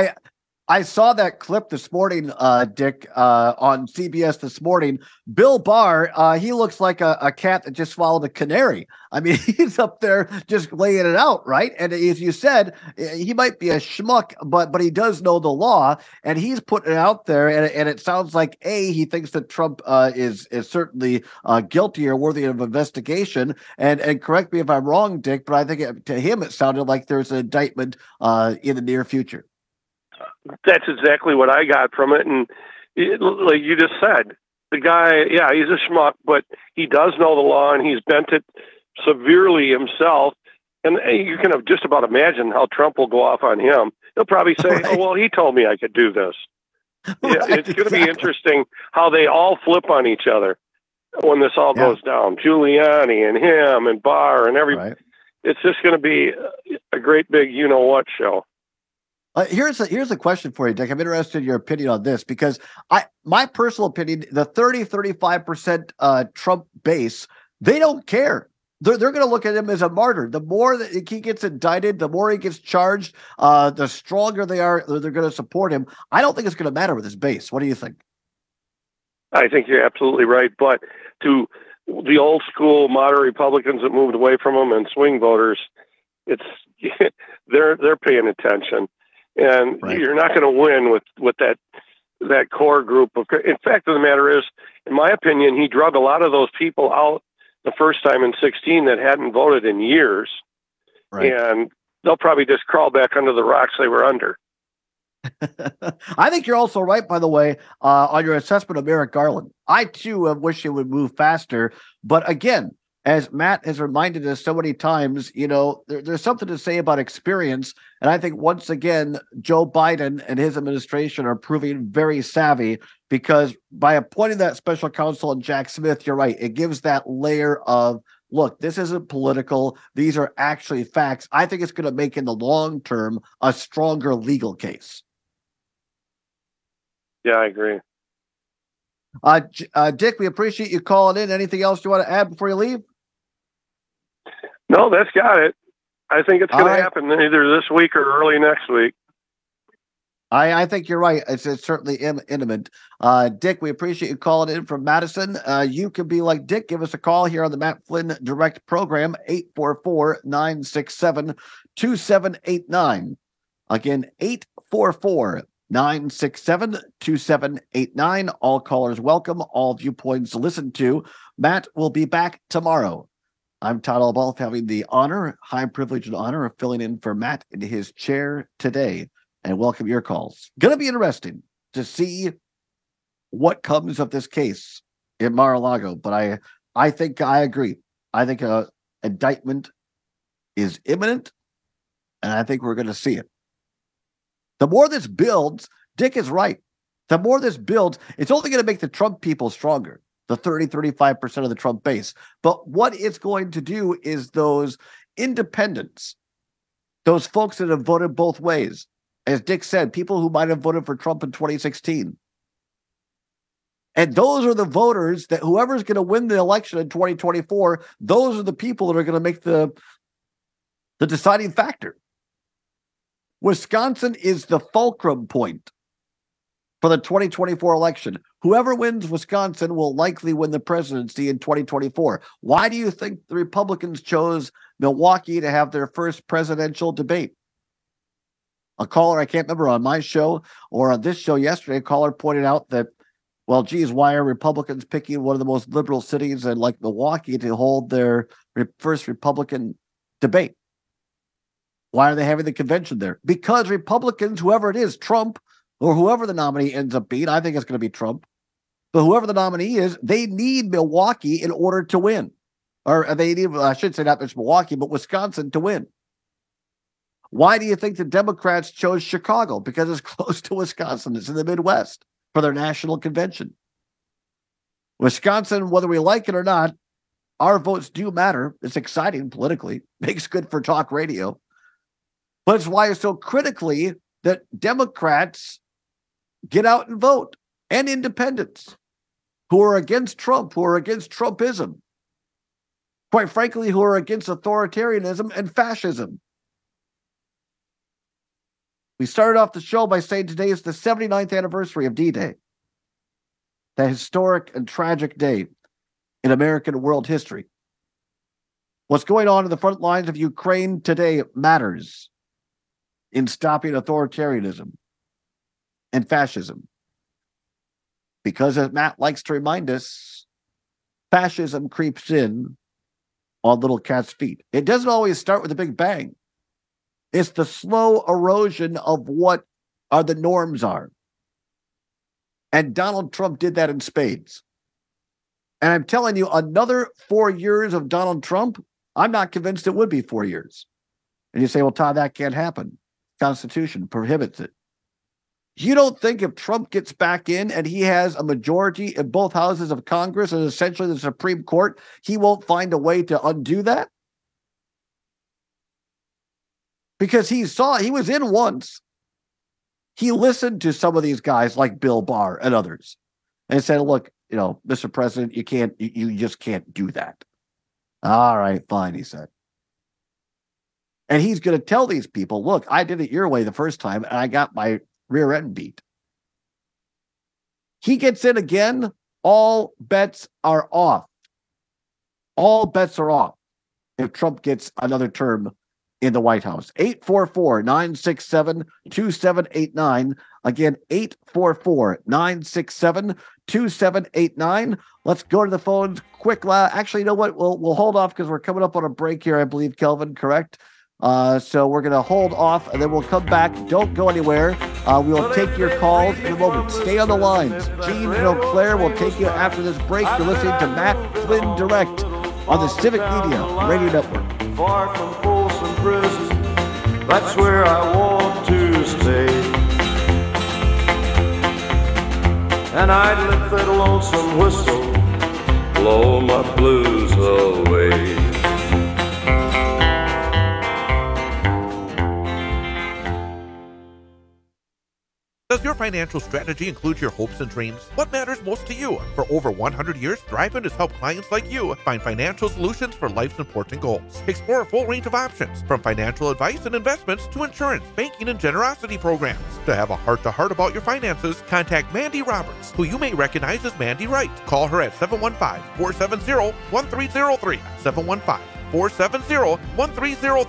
I saw that clip this morning, Dick, on CBS this morning. Bill Barr, he looks like a cat that just swallowed a canary. I mean, he's up there just laying it out, right? And as you said, he might be a schmuck, but he does know the law, and he's putting it out there. And it sounds like, he thinks that Trump is certainly guilty or worthy of investigation. And correct me if I'm wrong, Dick, but I think to him it sounded like there's an indictment in the near future. That's exactly what I got from it. And like you just said, the guy, he's a schmuck, but he does know the law, and he's bent it severely himself. And you can just about imagine how Trump will go off on him. He'll probably say, oh, well, he told me I could do this. It's going to be interesting how they all flip on each other when this all goes down. Giuliani and him and Barr and everybody. It's just going to be a great big you-know-what show. Here's a question for you, Dick. I'm interested in your opinion on this, because my personal opinion, the 35% Trump base, they don't care. They're going to look at him as a martyr. The more that he gets indicted, the more he gets charged, the stronger they are. They're going to support him. I don't think it's going to matter with his base. What do you think? I think you're absolutely right. But to the old school moderate Republicans that moved away from him and swing voters, they're paying attention. And you're not going to win with that core group of. In fact, the matter is, in my opinion, he drug a lot of those people out the first time in 2016 that hadn't voted in years, and they'll probably just crawl back under the rocks they were under. I think you're also right, by the way, on your assessment of Merrick Garland. I too wish it would move faster, but again, as Matt has reminded us so many times, there's something to say about experience. And I think once again, Joe Biden and his administration are proving very savvy, because by appointing that special counsel and Jack Smith, you're right. It gives that layer of, look, this isn't political. These are actually facts. I think it's going to make in the long term a stronger legal case. Yeah, I agree. Dick, we appreciate you calling in. Anything else you want to add before you leave? No, that's got it. I think it's going to happen either this week or early next week. I think you're right. It's certainly imminent. Dick, we appreciate you calling in from Madison. You can be like Dick. Give us a call here on the Matt Flynn Direct program, 844-967-2789. Again, 844-967-2789. All callers welcome. All viewpoints listened to. Matt will be back tomorrow. I'm Todd Albalf, having the high privilege and honor of filling in for Matt in his chair today. and welcome your calls. Going to be interesting to see what comes of this case in Mar-a-Lago, but I think I agree. I think an indictment is imminent, and I think we're going to see it. The more this builds, Dick is right. The more this builds, it's only going to make the Trump people stronger, the 35% of the Trump base. But what it's going to do is those independents, those folks that have voted both ways, as Dick said, people who might have voted for Trump in 2016. And those are the voters that whoever's going to win the election in 2024, those are the people that are going to make the deciding factor. Wisconsin is the fulcrum point for the 2024 election. Whoever wins Wisconsin will likely win the presidency in 2024. Why do you think the Republicans chose Milwaukee to have their first presidential debate? A caller, I can't remember, on my show or on this show yesterday, a caller pointed out that, well, geez, why are Republicans picking one of the most liberal cities like Milwaukee to hold their first Republican debate? Why are they having the convention there? Because Republicans, whoever it is, Trump or whoever the nominee ends up being, I think it's going to be Trump, but whoever the nominee is, they need Milwaukee in order to win. Or they need, I should say not just Milwaukee, but Wisconsin to win. Why do you think the Democrats chose Chicago? Because it's close to Wisconsin. It's in the Midwest for their national convention. Wisconsin, whether we like it or not, our votes do matter. It's exciting politically. Makes good for talk radio. But it's why it's so critically that Democrats get out and vote, and independents who are against Trump, who are against Trumpism, quite frankly, who are against authoritarianism and fascism. We started off the show by saying today is the 79th anniversary of D-Day, that historic and tragic day in American world history. What's going on in the front lines of Ukraine today matters in stopping authoritarianism and fascism. Because as Matt likes to remind us, fascism creeps in on little cat's feet. It doesn't always start with a big bang. It's the slow erosion of what the norms are. And Donald Trump did that in spades. And I'm telling you, another 4 years of Donald Trump, I'm not convinced it would be 4 years. And you say, well, Todd, that can't happen. Constitution prohibits it. You don't think if Trump gets back in and he has a majority in both houses of Congress and essentially the Supreme Court, he won't find a way to undo that? Because he was in once. He listened to some of these guys like Bill Barr and others and said, look, Mr. President, you just can't do that. All right, fine, he said. And he's going to tell these people, look, I did it your way the first time, and I got my rear end beat. He gets in again, all bets are off. All bets are off if Trump gets another term in the White House. 844-967-2789. Again, 844-967-2789. Let's go to the phones quick. Actually, you know what? We'll hold off because we're coming up on a break here, I believe, Kelvin, correct? So we're going to hold off, and then we'll come back. Don't go anywhere. We'll take your calls in a moment. Stay on the lines. Gene and Eau Claire will take you after this break. You're listening to Matt Flynn Direct on the Civic Media Radio Network. Far from Folsom Prison, that's where I want to stay. And I'd let that lonesome whistle blow my blues away. Does your financial strategy include your hopes and dreams? What matters most to you? For over 100 years, Thriveant has helped clients like you find financial solutions for life's important goals. Explore a full range of options, from financial advice and investments to insurance, banking, and generosity programs. To have a heart-to-heart about your finances, contact Mandy Roberts, who you may recognize as Mandy Wright. Call her at 715-470-1303. 715-470-1303.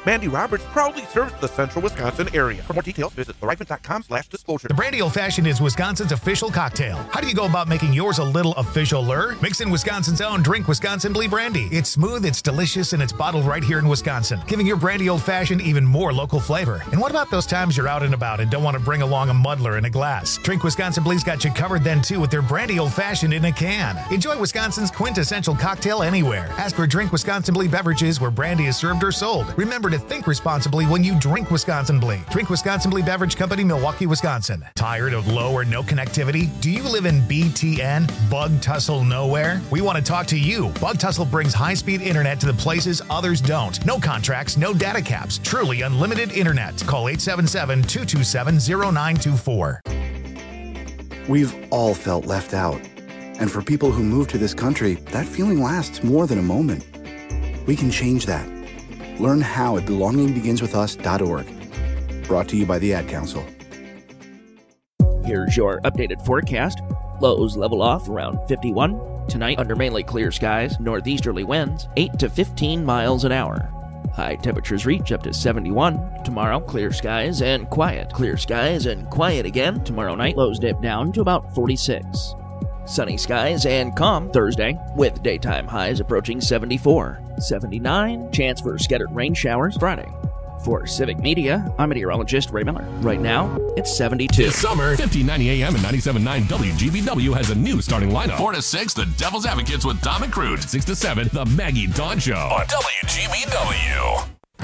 Mandy Roberts proudly serves the central Wisconsin area. For more details, visit therifle.com/disclosure. The Brandy Old Fashioned is Wisconsin's official cocktail. How do you go about making yours a little official-er? Mix in Wisconsin's own Drink Wisconsin Blee Brandy. It's smooth, it's delicious, and it's bottled right here in Wisconsin, giving your Brandy Old Fashioned even more local flavor. And what about those times you're out and about and don't want to bring along a muddler in a glass? Drink Wisconsin Blee's got you covered then too with their Brandy Old Fashioned in a can. Enjoy Wisconsin's quintessential cocktail anywhere. Ask for Drink Wisconsin Blee beverages where brandy is served or sold. Remember to think responsibly when you drink Wisconsin Blee. Drink Wisconsin Blee Beverage Company, Milwaukee, Wisconsin. Tired of low or no connectivity? Do you live in BTN? Bug Tussle nowhere? We want to talk to you. Bug Tussle brings high-speed internet to the places others don't. No contracts, no data caps. Truly unlimited internet. Call 877-227-0924. We've all felt left out. And for people who move to this country, that feeling lasts more than a moment. We can change that. Learn how at belongingbeginswithus.org. Brought to you by the Ad Council. Here's your updated forecast. Lows level off around 51. Tonight, under mainly clear skies, northeasterly winds, 8 to 15 miles an hour. High temperatures reach up to 71. Tomorrow, clear skies and quiet. Clear skies and quiet again. Tomorrow night, lows dip down to about 46. Sunny skies and calm Thursday, with daytime highs approaching 74. 79, chance for scattered rain showers Friday. For Civic Media, I'm meteorologist Ray Miller. Right now, it's 72. This summer, 1590 AM and 97.9 WGBW has a new starting lineup. 4 to 6, The Devil's Advocates with Dom and Crude. 6 to 7, The Maggie Dawn Show on WGBW.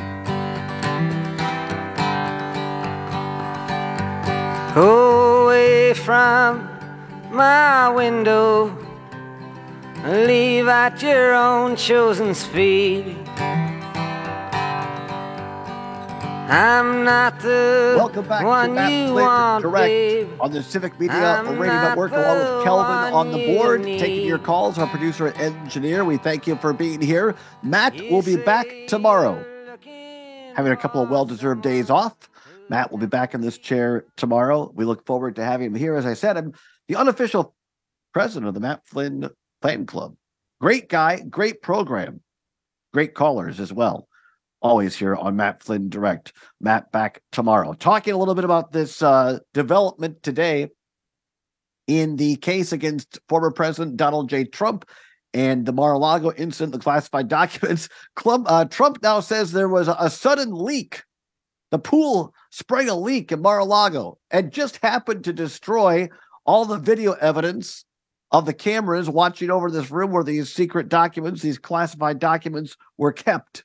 Go away from my window, leave at your own chosen speed. I'm not the Welcome back one to Matt you Flynn want, Direct babe. on the Civic Media Radio Network, along with Kelvin on the board, taking your calls. Our producer and engineer, we thank you for being here. Matt will be back tomorrow, having a couple of well-deserved days off. Matt will be back in this chair tomorrow. We look forward to having him here. As I said, I'm the unofficial president of the Matt Flynn Fan Club. Great guy, great program, great callers as well. Always here on Matt Flynn Direct. Matt back tomorrow. Talking a little bit about this development today in the case against former President Donald J. Trump and the Mar-a-Lago incident, the classified documents. Trump now says there was a sudden leak. The pool sprang a leak in Mar-a-Lago and just happened to destroy all the video evidence of the cameras watching over this room where these secret documents, these classified documents, were kept.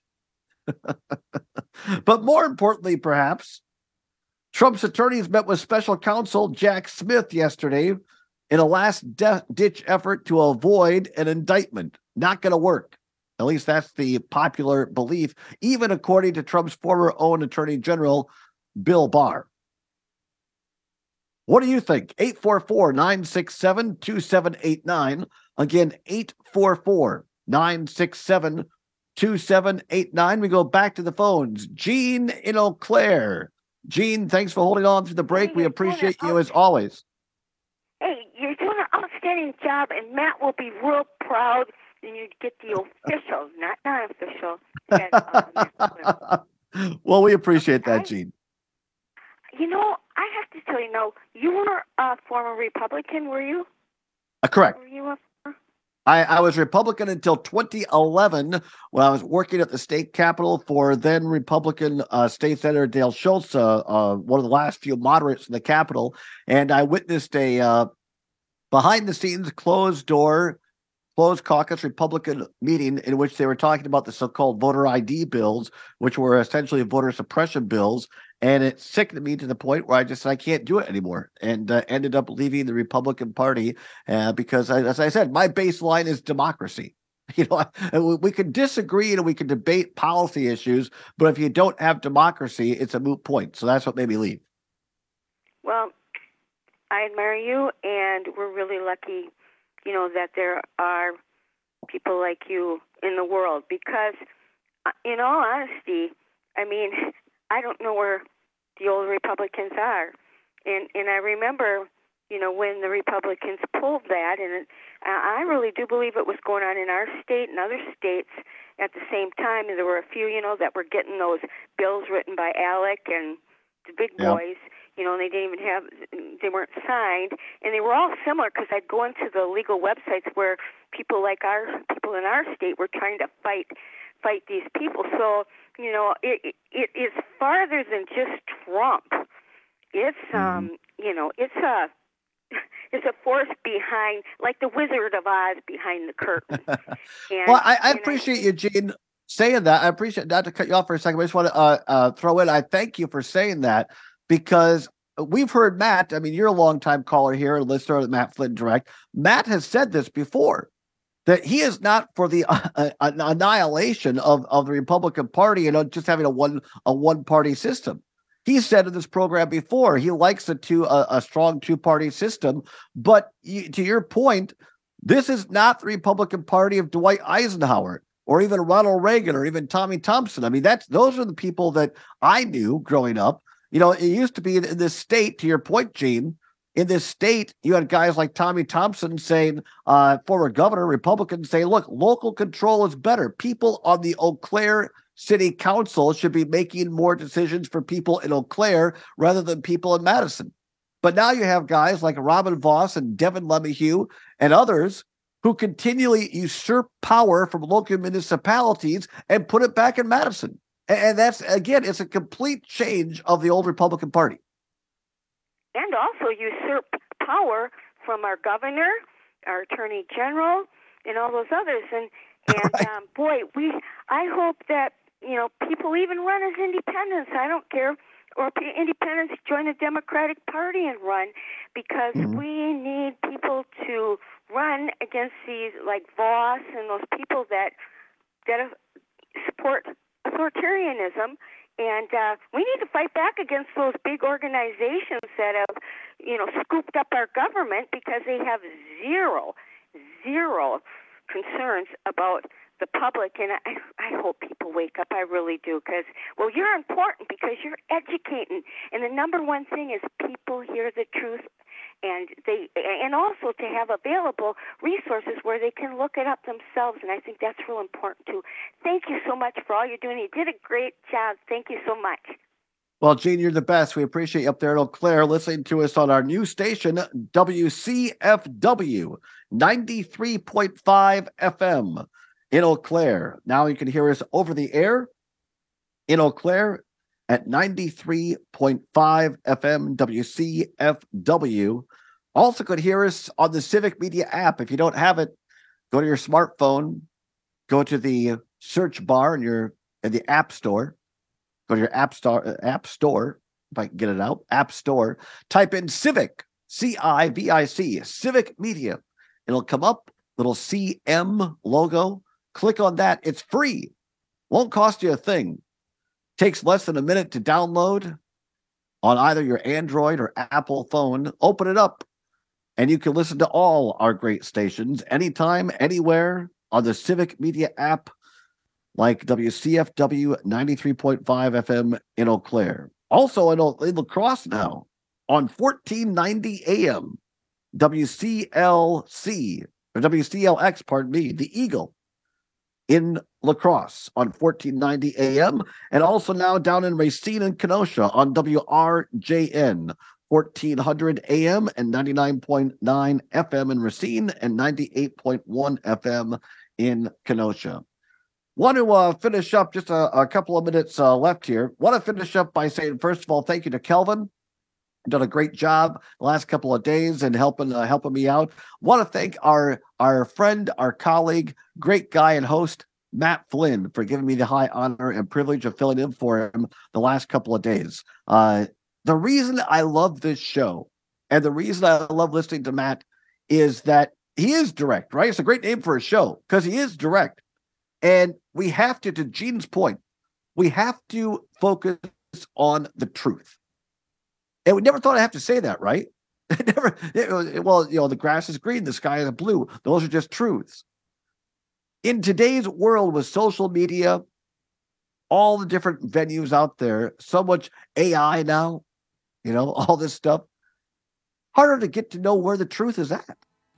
But more importantly, perhaps, Trump's attorneys met with special counsel Jack Smith yesterday in a last-ditch effort to avoid an indictment. Not going to work. At least that's the popular belief, even according to Trump's former own Attorney General, Bill Barr. What do you think? 844-967-2789. Again, 844-967-2789. We go back to the phones. Gene in Eau Claire. Gene, thanks for holding on through the break. We appreciate you as always. Hey, you're doing an outstanding job, and Matt will be real proud. And you get the official, not non-official. Well, we appreciate that, Gene. You know, I have to tell you, no, you were a former Republican, were you? Correct. Were you a I was Republican until 2011 when I was working at the state capitol for then Republican State Senator Dale Schultz, one of the last few moderates in the Capitol. And I witnessed a behind-the-scenes, closed-door, closed caucus Republican meeting in which they were talking about the so-called voter ID bills, which were essentially voter suppression bills. And it sickened me to the point where I just said, I can't do it anymore, and ended up leaving the Republican Party because, as I said, my baseline is democracy. You know, we can disagree and we can debate policy issues, but if you don't have democracy, it's a moot point. So that's what made me leave. Well, I admire you, and we're really lucky, you know, that there are people like you in the world because, in all honesty, I mean, I don't know where the old Republicans are. And I remember, you know, when the Republicans pulled that, and I really do believe it was going on in our state and other states at the same time. And there were a few, that were getting those bills written by ALEC and the big boys. And they didn't even they weren't signed, and they were all similar because I'd go into the legal websites where people in our state were trying to fight these people. So, it is farther than just Trump. It's it's a force behind, like the Wizard of Oz behind the curtain. And, well, I appreciate you, Gene, saying that. I appreciate, not to cut you off for a second, but I just want to throw in, I thank you for saying that, because we've heard Matt, you're a longtime caller here, a listener of Matt Flynn Direct. Matt has said this before, that he is not for the annihilation of the Republican Party and just having a one-party system. He said in this program before, he likes a strong two-party system. But to your point, this is not the Republican Party of Dwight Eisenhower or even Ronald Reagan or even Tommy Thompson. Those are the people that I knew growing up. It used to be in this state, to your point, Gene, in this state, you had guys like Tommy Thompson saying, former governor, Republicans saying, look, local control is better. People on the Eau Claire City Council should be making more decisions for people in Eau Claire rather than people in Madison. But now you have guys like Robin Voss and Devin LeMahieu and others who continually usurp power from local municipalities and put it back in Madison. And that's, again, it's a complete change of the old Republican Party. And also usurp power from our governor, our attorney general, and all those others. And I hope that, people even run as independents. I don't care. Or independents join the Democratic Party and run, because we need people to run against these, like Voss and those people that support authoritarianism. And we need to fight back against those big organizations that have, scooped up our government, because they have zero concerns about the public. And I hope people wake up. I really do, because, you're important because you're educating. And the number one thing is people hear the truth, and also to have available resources where they can look it up themselves. And I think that's real important too. Thank you so much for all you're doing. You did a great job. Thank you so much. Well, Gene, you're the best. We appreciate you up there in Eau Claire listening to us on our new station, WCFW 93.5 FM in Eau Claire. Now you can hear us over the air in Eau Claire at 93.5 FM WCFW. Also could hear us on the Civic Media app. If you don't have it, go to your smartphone, go to the search bar in the App Store. Go to your App Store, if I can get it out, App Store. Type in Civic, CIVIC, Civic Media. It'll come up, little CM logo. Click on that. It's free. Won't cost you a thing. Takes less than a minute to download on either your Android or Apple phone. Open it up, and you can listen to all our great stations anytime, anywhere on the Civic Media app, like WCFW 93.5 FM in Eau Claire. Also in La Crosse now on 1490 AM, WCLX, the Eagle in La Crosse on 1490 AM, and also now down in Racine and Kenosha on WRJN 1400 AM and 99.9 FM in Racine and 98.1 FM in Kenosha. Want to finish up, just a couple of minutes left here. Want to finish up by saying, first of all, thank you to Kelvin. Done a great job the last couple of days and helping me out. Want to thank our friend, our colleague, great guy and host, Matt Flynn, for giving me the high honor and privilege of filling in for him the last couple of days. The reason I love this show and the reason I love listening to Matt is that he is direct, right? It's a great name for a show because he is direct. And we have to Gene's point, we have to focus on the truth. And we never thought I'd have to say that, right? The grass is green, the sky is blue. Those are just truths. In today's world with social media, all the different venues out there, so much AI now, all this stuff, harder to get to know where the truth is at.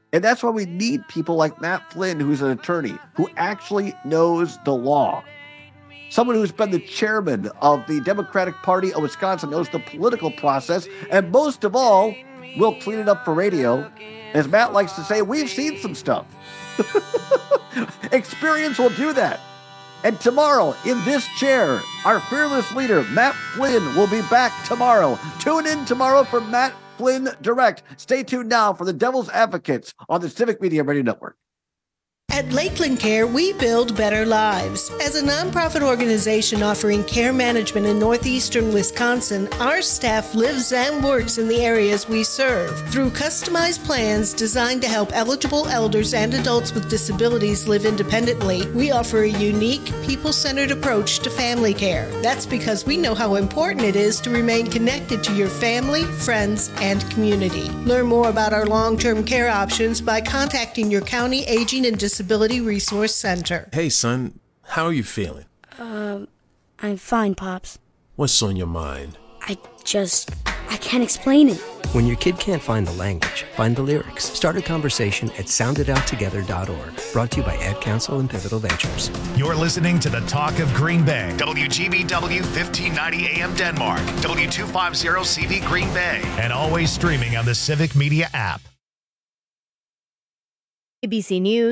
And that's why we need people like Matt Flynn, who's an attorney, who actually knows the law. Someone who's been the chairman of the Democratic Party of Wisconsin, knows the political process, and most of all, will clean it up for radio. As Matt likes to say, we've seen some stuff. Experience will do that. And tomorrow, in this chair, our fearless leader, Matt Flynn, will be back tomorrow. Tune in tomorrow for Matt Flynn Direct. Stay tuned now for the Devil's Advocates on the Civic Media Radio Network. At Lakeland Care, we build better lives. As a nonprofit organization offering care management in northeastern Wisconsin, our staff lives and works in the areas we serve. Through customized plans designed to help eligible elders and adults with disabilities live independently, we offer a unique, people-centered approach to family care. That's because we know how important it is to remain connected to your family, friends, and community. Learn more about our long-term care options by contacting your county aging and disability resource center. Hey, son, how are you feeling? I'm fine, Pops. What's on your mind? I can't explain it. When your kid can't find the language, find the lyrics. Start a conversation at sounditouttogether.org. Brought to you by Ad Council and Pivotal Ventures. You're listening to the Talk of Green Bay. WGBW 1590 AM Denmark. W250 CV Green Bay. And always streaming on the Civic Media app. ABC News.